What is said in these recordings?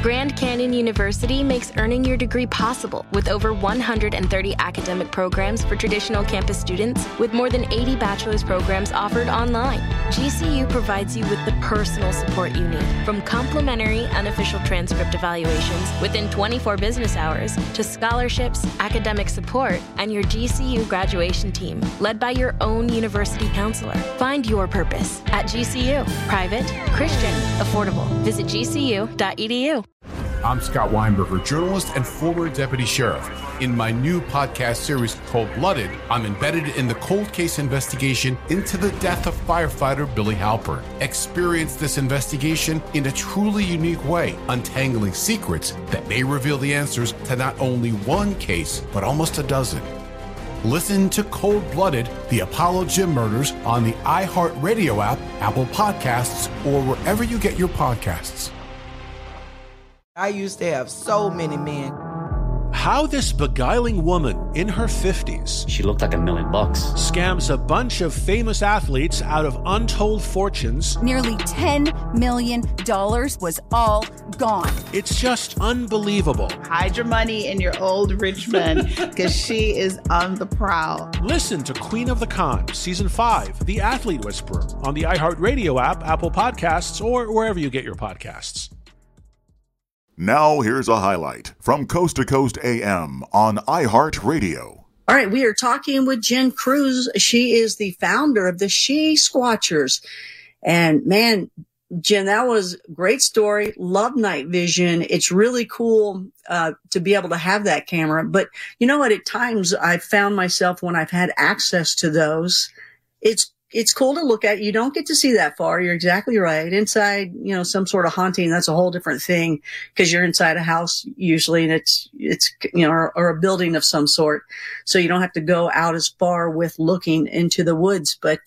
Grand Canyon University makes earning your degree possible with over 130 academic programs for traditional campus students with more than 80 bachelor's programs offered online. GCU provides you with the personal support you need, from complimentary unofficial transcript evaluations within 24 business hours to scholarships, academic support, and your GCU graduation team, led by your own university counselor. Find your purpose at GCU. Private, Christian, affordable. Visit gcu.edu. I'm Scott Weinberger, journalist and former deputy sheriff. In my new podcast series, Cold Blooded, I'm embedded in the cold case investigation into the death of firefighter Billy Halpern. Experience this investigation in a truly unique way, untangling secrets that may reveal the answers to not only one case, but almost a dozen. Listen to Cold Blooded, the Apollo Gym Murders on the iHeartRadio app, Apple Podcasts, or wherever you get your podcasts. I used to have so many men. How this beguiling woman in her 50s, she looked like $1 million, scams a bunch of famous athletes out of untold fortunes. Nearly $10 million was all gone. It's just unbelievable. Hide your money in your old rich man, because she is on the prowl. Listen to Queen of the Con, Season 5, The Athlete Whisperer, on the iHeartRadio app, Apple Podcasts, or wherever you get your podcasts. Now here's a highlight from Coast to Coast AM on iHeartRadio. All right, we are talking with Jen Cruz. She is the founder of the She Squatchers. And man, Jen, that was a great story. Love night vision. It's really cool to be able to have that camera. But you know what? At times I've found myself when I've had access to those, it's cool to look at. You don't get to see that far. You're exactly right. Inside, some sort of haunting, that's a whole different thing because you're inside a house usually and it's, or a building of some sort. So you don't have to go out as far with looking into the woods. But,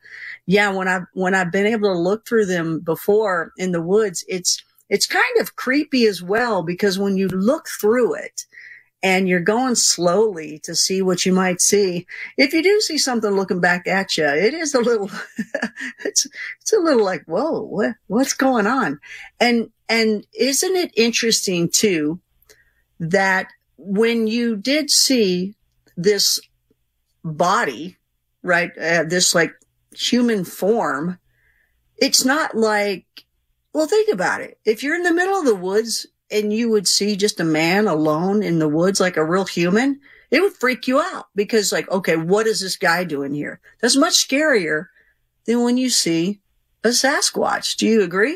when I've been able to look through them before in the woods, it's kind of creepy as well because when you look through it, and you're going slowly to see what you might see. If you do see something looking back at you, it is a little, it's a little like, whoa, what's going on? And isn't it interesting too, that when you did see this body, right, this like human form, it's not like, well, think about it. If you're in the middle of the woods, and you would see just a man alone in the woods like a real human, it would freak you out because like, okay, what is this guy doing here? That's much scarier than when you see a Sasquatch. Do you agree?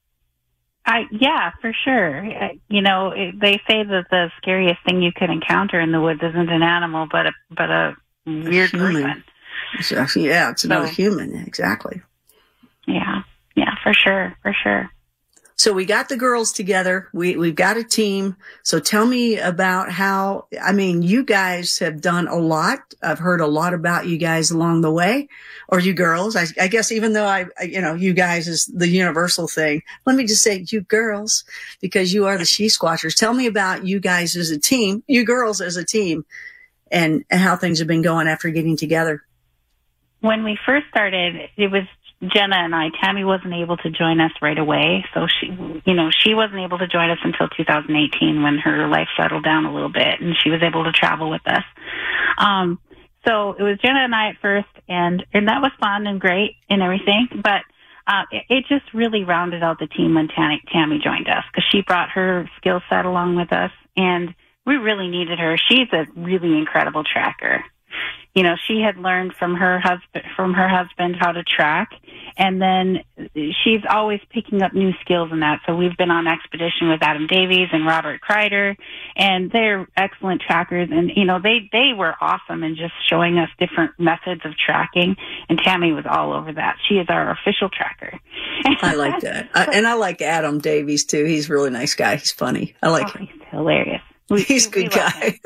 Yeah, for sure. They say that the scariest thing you could encounter in the woods isn't an animal, but a weird person. It's another human. Exactly. Yeah, for sure. So we got the girls together. We've got a team. So tell me about you guys have done a lot. I've heard a lot about you guys along the way, or you girls. I guess even though you guys is the universal thing. Let me just say you girls, because you are the She Squatchers. Tell me about you guys as a team, you girls as a team, and how things have been going after getting together. When we first started, it was Jenna and I. Tammy wasn't able to join us right away, so she wasn't able to join us until 2018 when her life settled down a little bit and she was able to travel with us. So it was Jenna and I at first, and that was fun and great and everything, but it just really rounded out the team when Tammy joined us because she brought her skill set along with us, and we really needed her. She's a really incredible tracker. She had learned from her husband how to track, and then she's always picking up new skills in that. So we've been on expedition with Adam Davies and Robert Kreider, and they're excellent trackers. And, they were awesome in just showing us different methods of tracking. And Tammy was all over that. She is our official tracker. I like that. And I like Adam Davies too. He's a really nice guy. He's funny. I like him. He's hilarious. He's a good guy.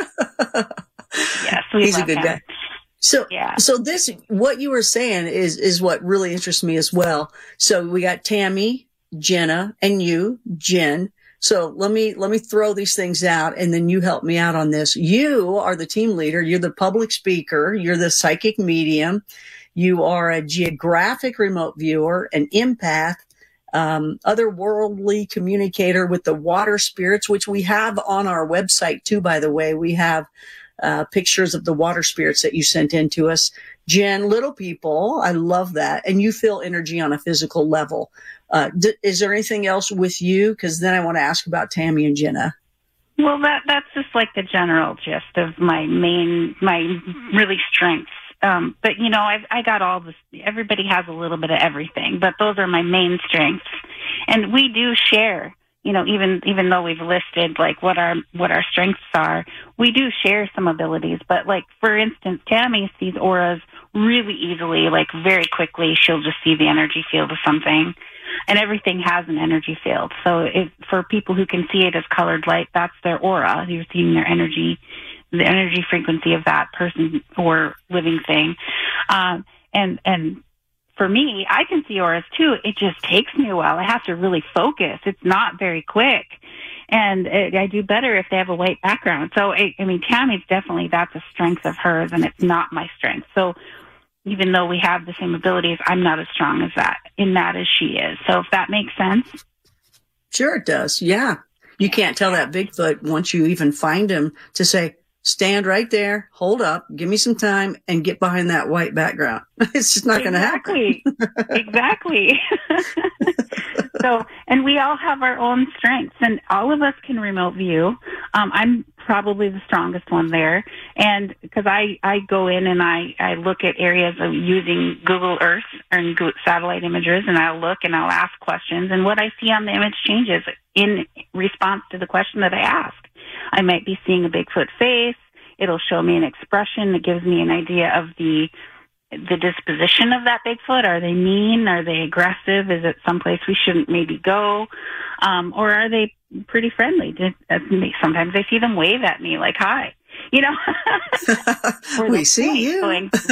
Yes, he's a good guy. So this, what you were saying is what really interests me as well. So we got Tammy, Jenna, and you, Jen. So let me throw these things out and then you help me out on this. You are the team leader. You're the public speaker. You're the psychic medium. You are a geographic remote viewer, an empath, otherworldly communicator with the water spirits, which we have on our website too, by the way. We have pictures of the water spirits that you sent in to us. Jen, little people, I love that. And you feel energy on a physical level. Is there anything else with you? Because then I want to ask about Tammy and Jenna. Well, that's just like the general gist of my really strengths. But, you know, I got all this. Everybody has a little bit of everything, but those are my main strengths. And we do share, you know, even though we've listed like what our strengths are, we do share some abilities. But like, for instance, Tammy sees auras really easily, like very quickly. She'll just see the energy field of something. And everything has an energy field. So for people who can see it as colored light, that's their aura. You're seeing their energy, the energy frequency of that person or living thing. And for me, I can see auras too. It just takes me a while. I have to really focus. It's not very quick. And I do better if they have a white background. So, I mean, Tammy's definitely, that's a strength of hers, and it's not my strength. So even though we have the same abilities, I'm not as strong as that as she is. So if that makes sense. Sure it does. Yeah. You can't tell that Bigfoot once you even find him to say, stand right there, hold up, give me some time, and get behind that white background. It's just not going to happen. Exactly. So, and we all have our own strengths, and all of us can remote view. I'm probably the strongest one there, and because I go in and I look at areas of using Google Earth and satellite images, and I'll look and I'll ask questions, and what I see on the image changes in response to the question that I ask. I might be seeing a Bigfoot face. It'll show me an expression that gives me an idea of the disposition of that Bigfoot. Are they mean? Are they aggressive? Is it someplace we shouldn't maybe go? Or are they pretty friendly? Sometimes I see them wave at me like, hi, you know. We see you.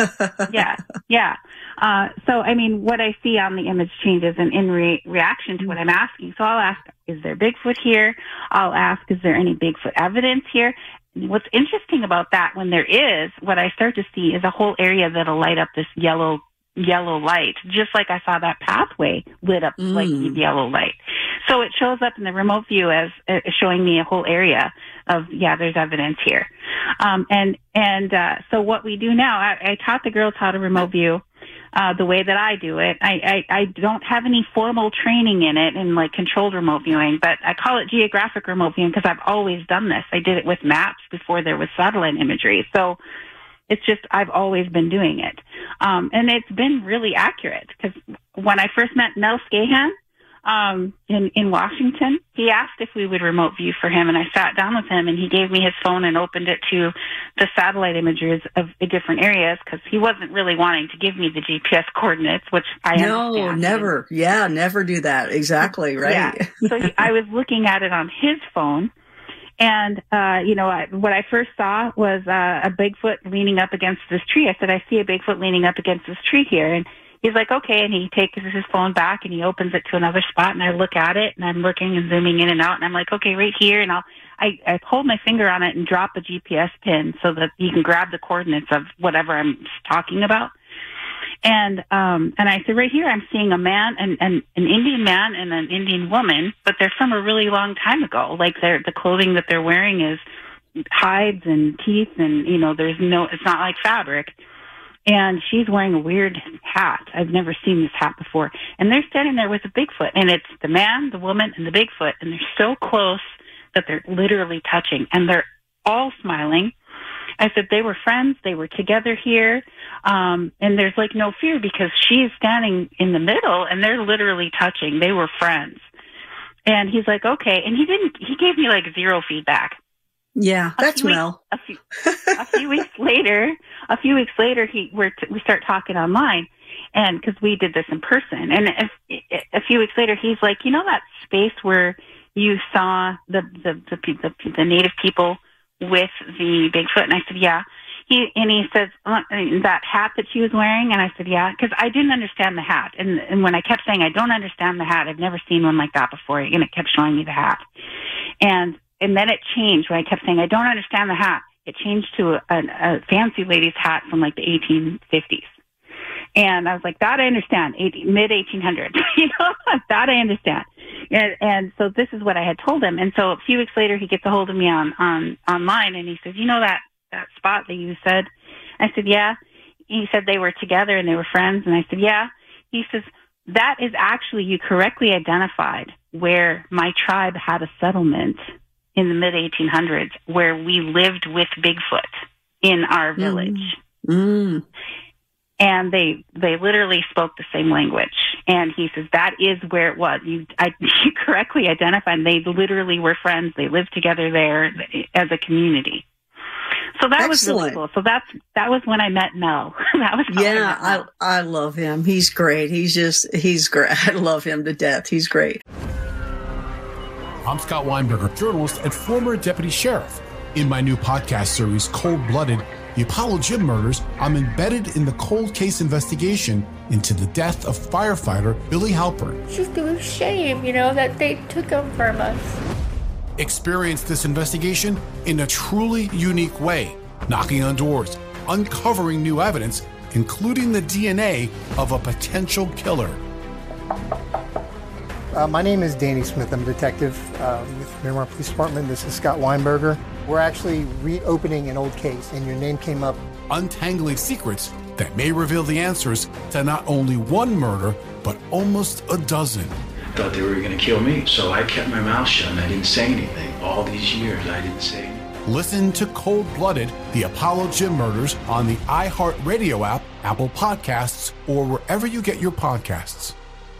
Yeah. So, I mean, what I see on the image changes in reaction to what I'm asking. So I'll ask, is there Bigfoot here? I'll ask, is there any Bigfoot evidence here? And what's interesting about that, when there is, what I start to see is a whole area that'll light up this yellow light, just like I saw that pathway lit up like yellow light. So it shows up in the remote view as showing me a whole area of, there's evidence here. So what we do now, I taught the girls how to remote view the way that I do it. I don't have any formal training in it in like controlled remote viewing, but I call it geographic remote viewing because I've always done this. I did it with maps before there was satellite imagery. So it's just, I've always been doing it. And it's been really accurate because when I first met Mel Scahan, in Washington, he asked if we would remote view for him, and I sat down with him, and he gave me his phone and opened it to the satellite images of different areas because he wasn't really wanting to give me the GPS coordinates, which I understand. No, never. Yeah, never do that. Exactly, right? Yeah. So I was looking at it on his phone, and, what I first saw was a Bigfoot leaning up against this tree. I said, I see a Bigfoot leaning up against this tree here, and he's like, okay, and he takes his phone back and he opens it to another spot, and I look at it, and I'm looking and zooming in and out, and I'm like, okay, right here, and I hold my finger on it and drop a GPS pin so that he can grab the coordinates of whatever I'm talking about. And I said, right here, I'm seeing a man, and an Indian man and an Indian woman, but they're from a really long time ago. Like the clothing that they're wearing is hides and teeth, and it's not like fabric. And she's wearing a weird hat. I've never seen this hat before. And they're standing there with a Bigfoot. And it's the man, the woman, and the Bigfoot. And they're so close that they're literally touching. And they're all smiling. I said they were friends. They were together here. And there's like no fear because she's standing in the middle and they're literally touching. They were friends. And he's like, okay. And he gave me like zero feedback. Yeah, that's Mel. A few weeks later, we start talking online, and because we did this in person, and a few weeks later, he's like, that space where you saw the native people with the Bigfoot, and I said, yeah. He says that hat that she was wearing, and I said, yeah, because I didn't understand the hat, and when I kept saying I don't understand the hat, I've never seen one like that before, and it kept showing me the hat, and then it changed when I kept saying, I don't understand the hat. It changed to a fancy lady's hat from like the 1850s. And I was like, that I understand, mid-1800s, that I understand. And so this is what I had told him. And so a few weeks later, he gets a hold of me online, and he says, that spot that you said? I said, yeah. He said they were together and they were friends. And I said, yeah. He says, that is actually, you correctly identified where my tribe had a settlement in the mid-1800s where we lived with Bigfoot in our village. Mm. And they literally spoke the same language. And he says, that is where it was. You correctly identified. They literally were friends. They lived together there as a community. So that was really cool. So that was when I met Mel. That was how I love him. He's great. He's great. I love him to death. He's great. I'm Scott Weinberger, journalist and former deputy sheriff. In my new podcast series, Cold Blooded, The Apollo Gym Murders, I'm embedded in the cold case investigation into the death of firefighter Billy Halpern. It's just a shame, that they took him from us. Experience this investigation in a truly unique way, knocking on doors, uncovering new evidence, including the DNA of a potential killer. My name is Danny Smith. I'm a detective with Miramar Police Department. This is Scott Weinberger. We're actually reopening an old case, and your name came up. Untangling secrets that may reveal the answers to not only one murder, but almost a dozen. I thought they were going to kill me, so I kept my mouth shut and I didn't say anything. All these years, I didn't say anything. Listen to Cold Blooded, The Apollo Gym Murders on the iHeartRadio app, Apple Podcasts, or wherever you get your podcasts.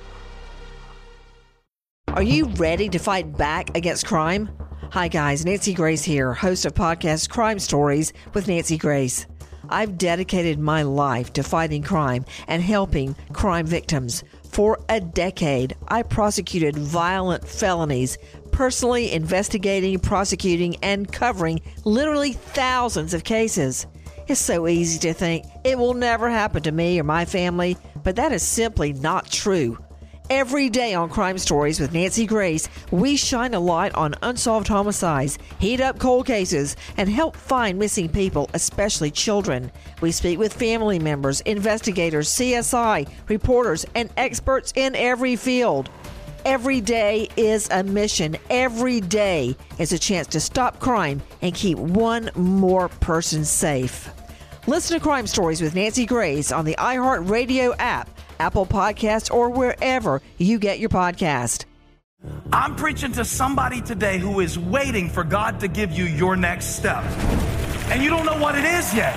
Are you ready to fight back against crime? Hi guys, Nancy Grace here, host of podcast Crime Stories with Nancy Grace. I've dedicated my life to fighting crime and helping crime victims. For a decade, I prosecuted violent felonies, personally investigating, prosecuting, and covering literally thousands of cases. It's so easy to think it will never happen to me or my family, but that is simply not true. Every day on Crime Stories with Nancy Grace, we shine a light on unsolved homicides, heat up cold cases, and help find missing people, especially children. We speak with family members, investigators, CSI, reporters, and experts in every field. Every day is a mission. Every day is a chance to stop crime and keep one more person safe. Listen to Crime Stories with Nancy Grace on the iHeartRadio app, Apple Podcasts, or wherever you get your podcast. I'm preaching to somebody today who is waiting for God to give you your next step. And you don't know what it is yet.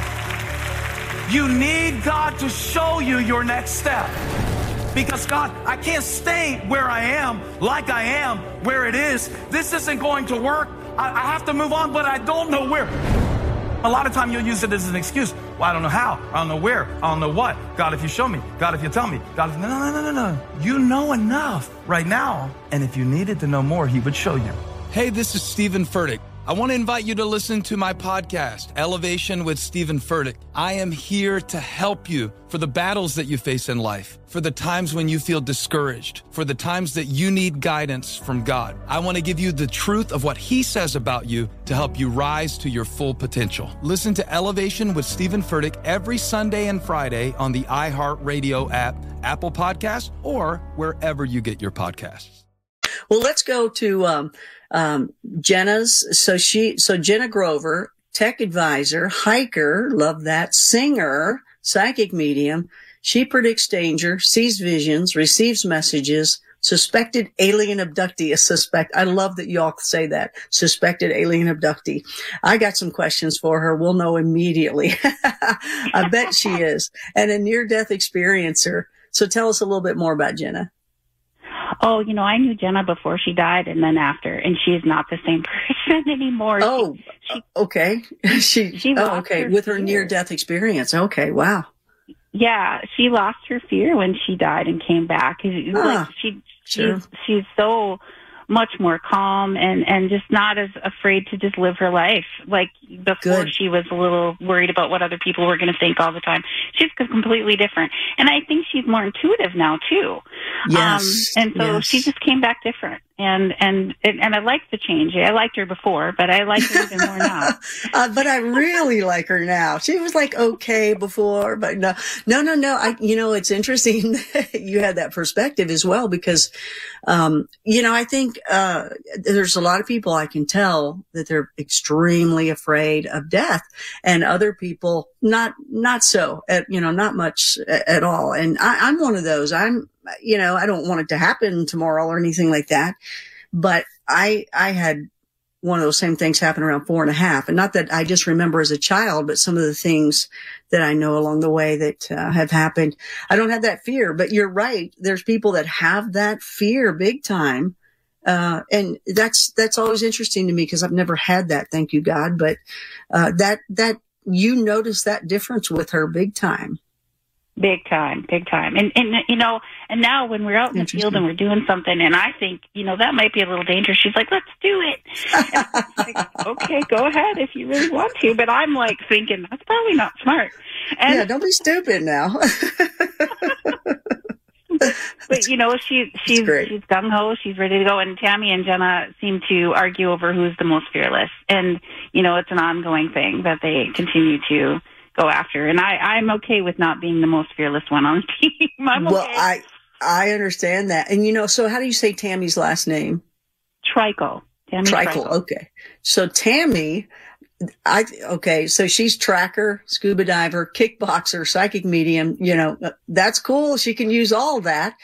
You need God to show you your next step. Because God, I can't stay where I am, like I am, where it is. This isn't going to work. I have to move on, but I don't know where. A lot of time you'll use it as an excuse. Well, I don't know how. I don't know where. I don't know what. God, if you show me. God, if you tell me. God, if... No. You know enough right now. And if you needed to know more, he would show you. Hey, this is Stephen Furtick. I want to invite you to listen to my podcast, Elevation with Stephen Furtick. I am here to help you for the battles that you face in life, for the times when you feel discouraged, for the times that you need guidance from God. I want to give you the truth of what he says about you to help you rise to your full potential. Listen to Elevation with Stephen Furtick every Sunday and Friday on the iHeartRadio app, Apple Podcasts, or wherever you get your podcasts. Well, let's go to Jenna's. So Jenna Grover, tech advisor, hiker, love that, singer, psychic medium. She predicts danger, sees visions, receives messages, suspected alien abductee, I love that y'all say that, suspected alien abductee. I got some questions for her. We'll know immediately. I bet she is. And a near-death experiencer. So tell us a little bit more about Jenna. Oh, I knew Jenna before she died and then after, and she is not the same person anymore. Oh, okay. She lost okay. With her near-death experience. Okay, wow. Yeah, she lost her fear when she died and came back. She's so much more calm and just not as afraid to just live her life. Like before, she was a little worried about what other people were going to think all the time. She's completely different. And I think she's more intuitive now, too. Yes. And so she just came back different. And I like the change. I liked her before, but I like her even more now. But I really like her now. She was like okay before, but no. It's interesting that you had that perspective as well, because, I think, there's a lot of people I can tell that they're extremely afraid of death, and other people not so, not much at all. And I'm one of those. I don't want it to happen tomorrow or anything like that. But I had one of those same things happen around 4.5. And not that I just remember as a child, but some of the things that I know along the way that have happened. I don't have that fear, but you're right. There's people that have that fear big time. And that's always interesting to me, because I've never had that. Thank you, God. But, that you notice that difference with her big time. Big time. And now when we're out in the field and we're doing something and I think, that might be a little dangerous, she's like, let's do it. And I'm like, okay, go ahead if you really want to. But I'm like thinking, that's probably not smart. And yeah, don't be stupid now. But she's gung ho, she's ready to go. And Tammy and Jenna seem to argue over who's the most fearless. And, it's an ongoing thing that they continue to go after. And I'm okay with not being the most fearless one on the team. Well, I understand that. And so how do you say Tammy's last name? Trickle. Tammy Trickle. Okay. So Tammy, so she's tracker, scuba diver, kickboxer, psychic medium, that's cool. She can use all that.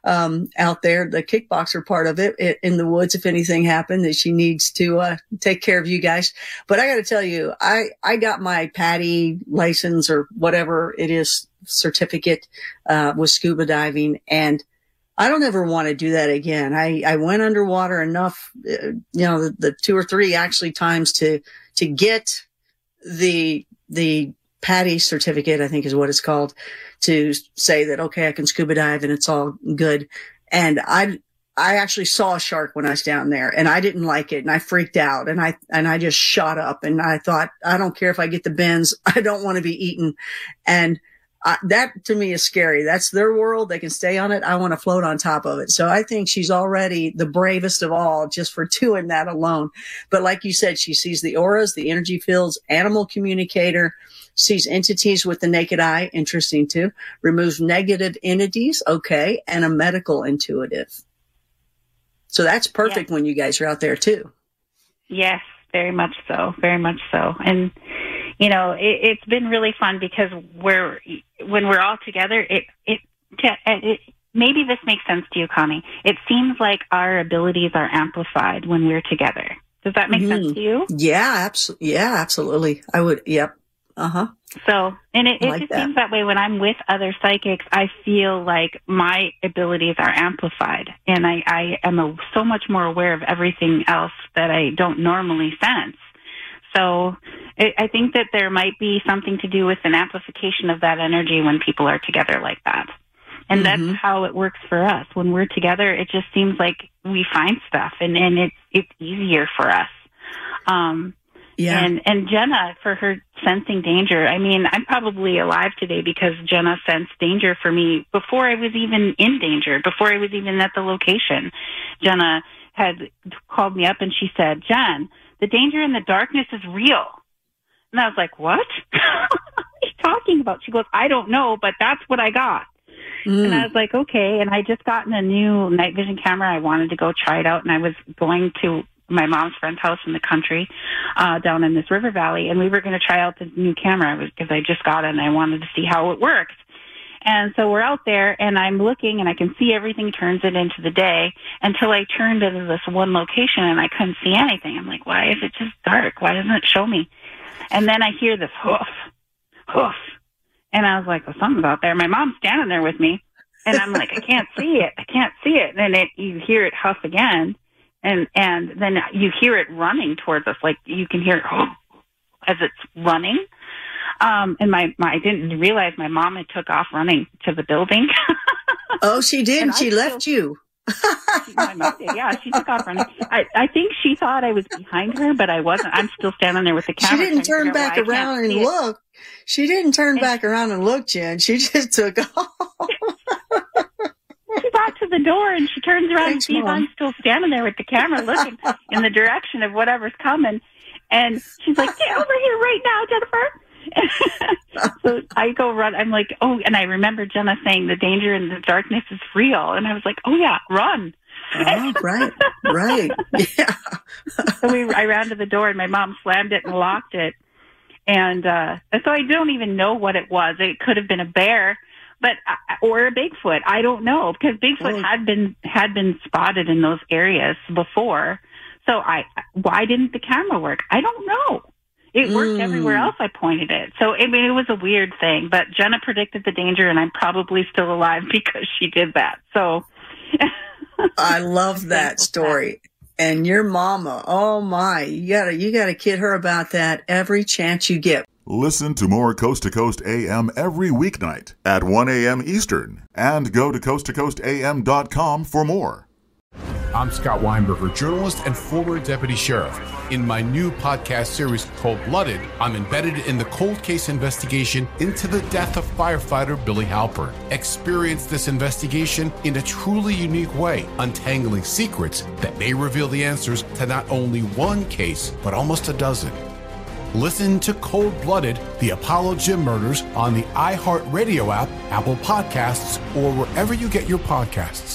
Out there, the kickboxer part of it in the woods, if anything happened that she needs to, take care of you guys. But I got to tell you, I got my PADI license or whatever it is, certificate, with scuba diving. And I don't ever want to do that again. I went underwater enough, the 2 or 3 actually times to get the PADI certificate, I think is what it's called, to say that, okay, I can scuba dive and it's all good. And I actually saw a shark when I was down there, and I didn't like it, and I freaked out, and I just shot up, and I thought, I don't care if I get the bends, I don't want to be eaten. And that to me is scary. That's their world. They can stay on it. I want to float on top of it. So I think she's already the bravest of all just for doing that alone. But like you said, she sees the auras, the energy fields, animal communicator, sees entities with the naked eye. Interesting too. Removes negative entities. Okay. And a medical intuitive. So that's perfect when you guys are out there too. Yes, very much so. Very much so. And, it's been really fun because when we're all together, it maybe this makes sense to you, Connie. It seems like our abilities are amplified when we're together. Does that make sense to you? Yeah, absolutely. I would. Yep. So, and it just seems that way when I'm with other psychics. I feel like my abilities are amplified, and I am so much more aware of everything else that I don't normally sense. So I think that there might be something to do with an amplification of that energy when people are together like that. And that's how it works for us. When we're together, it just seems like we find stuff, and it's easier for us. And Jenna, for her sensing danger, I mean, I'm probably alive today because Jenna sensed danger for me before I was even in danger, before I was even at the location. Jenna had called me up and she said, Jen, the danger in the darkness is real. And I was like, what? What are you talking about? She goes, I don't know, but that's what I got. And I was like, okay. And I just gotten a new night vision camera. I wanted to go try it out. And I was going to my mom's friend's house in the country, down in this river valley. And we were going to try out the new camera because I just got it and I wanted to see how it worked. And so we're out there and I'm looking and I can see everything turns it into the day until I turned into this one location and I couldn't see anything. I'm like, why is it just dark? Why doesn't it show me? And then I hear this hoof. And I was like, well, something's out there. My mom's standing there with me and I'm like, I can't see it. And then you hear it huff again. And then you hear it running towards us. Like you can hear it as it's running. And I didn't realize my mom had took off running to the building. Oh, she did. She left you. My mom did. Yeah, she took off running. I think she thought I was behind her, but I wasn't. I'm still standing there with the camera. She didn't turn back around and look. She didn't turn back around and look, Jen. She just took off. She got to the door, and she turns around and sees Mom. I'm still standing there with the camera looking in the direction of whatever's coming. And she's like, get over here right now, Jennifer. So I go run. I'm like, oh, and I remember Jenna saying the danger in the darkness is real. And I was like, oh, yeah, run. Oh, right. Yeah. So I ran to the door, and my mom slammed it and locked it. And so I don't even know what it was. It could have been a bear, or a Bigfoot. I don't know, because Bigfoot had been spotted in those areas before. So why didn't the camera work? I don't know. It worked everywhere else I pointed it. So it was a weird thing. But Jenna predicted the danger, and I'm probably still alive because she did that. So I love that story. And your mama, oh my, you gotta kid her about that every chance you get. Listen to more Coast to Coast AM every weeknight at 1 a.m. Eastern, and go to coasttocoastam.com for more. I'm Scott Weinberger, journalist and former deputy sheriff. In my new podcast series called Blooded, I'm embedded in the cold case investigation into the death of firefighter Billy Halpern. Experience this investigation in a truly unique way, untangling secrets that may reveal the answers to not only one case, but almost a dozen. Listen to Cold Blooded, the Apollo Gym Murders on the iHeartRadio app, Apple Podcasts, or wherever you get your podcasts.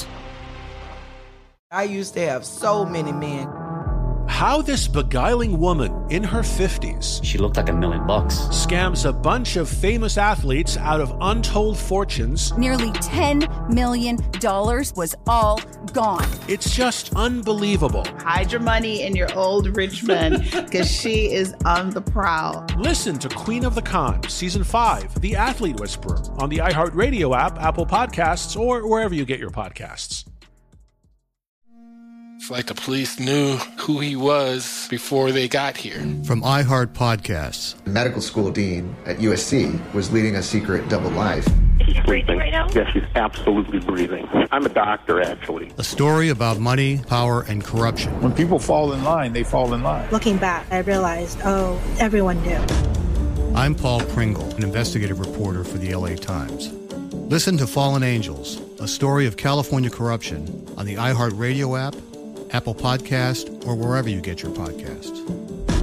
I used to have so many men. How this beguiling woman in her 50s, she looked like $1 million, scams a bunch of famous athletes out of untold fortunes. Nearly $10 million was all gone. It's just unbelievable. Hide your money in your old rich man, because she is on the prowl. Listen to Queen of the Con, Season 5, The Athlete Whisperer, on the iHeartRadio app, Apple Podcasts, or wherever you get your podcasts. It's like the police knew who he was before they got here. From iHeart Podcasts. The medical school dean at USC was leading a secret double life. Is she breathing right now? Yes, she's absolutely breathing. I'm a doctor, actually. A story about money, power, and corruption. When people fall in line, they fall in line. Looking back, I realized, everyone knew. I'm Paul Pringle, an investigative reporter for the LA Times. Listen to Fallen Angels, a story of California corruption on the iHeartRadio app, Apple Podcast, or wherever you get your podcasts.